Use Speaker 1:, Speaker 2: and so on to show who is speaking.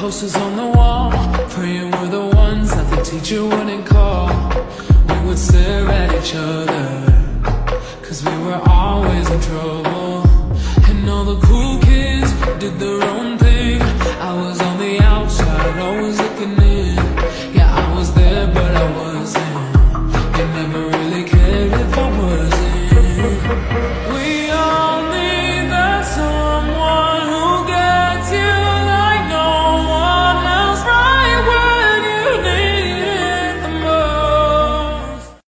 Speaker 1: Posters on the wall, praying we're the ones that the teacher wouldn't call. We would stare at each other, cause we were always in trouble. And all the cool kids did their own thing. I was on the outside, always looking in.